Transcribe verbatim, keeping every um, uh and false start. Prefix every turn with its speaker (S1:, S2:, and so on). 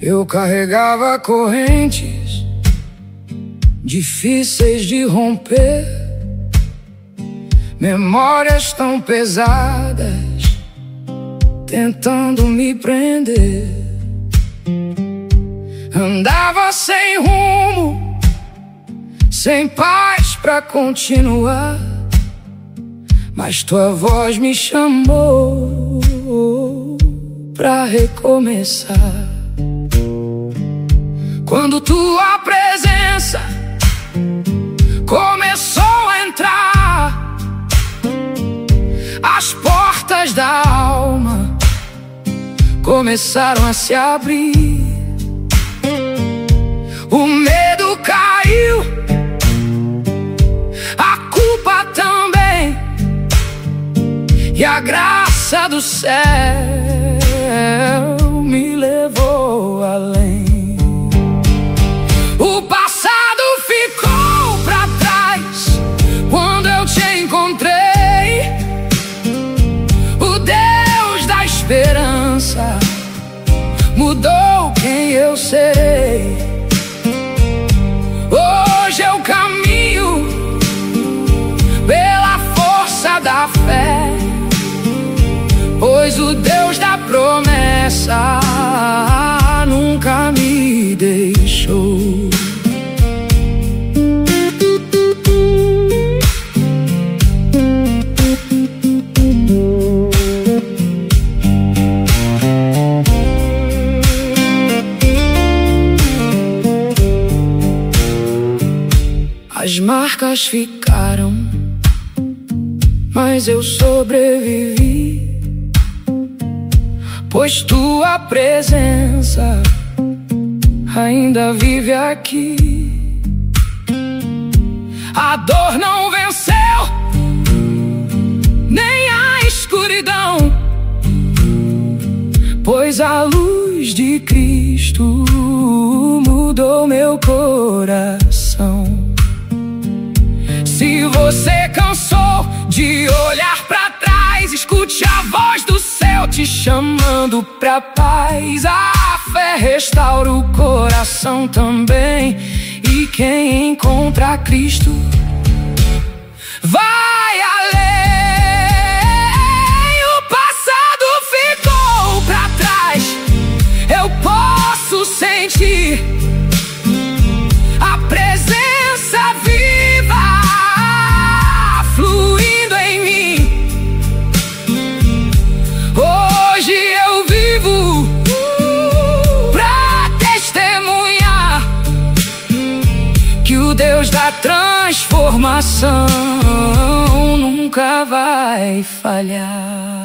S1: Eu carregava correntes difíceis de romper, memórias tão pesadas tentando me prender. Andava sem rumo, sem paz pra continuar, mas tua voz me chamou pra recomeçar. Quando tua presença começou a entrar, as portas da alma começaram a se abrir. O medo caiu, a culpa também, e a graça do céu me levou além. O passado ficou pra trás quando eu te encontrei. O Deus da esperança mudou quem eu serei. Hoje eu caminho pela força da fé, pois o Deus da promessa nunca me deixou. As marcas ficaram, mas eu sobrevivi, pois tua presença ainda vive aqui. A dor não venceu, nem a escuridão, pois a luz de Cristo mudou meu coração. Se você cansou de olhar pra trás, escute a voz do céu te chamando pra paz. A fé restaura o coração também, e quem encontra Cristo vai além. O passado ficou pra trás, eu posso sentir a presença viva fluindo em mim. Hoje eu vivo pra testemunhar que o Deus da transformação nunca vai falhar.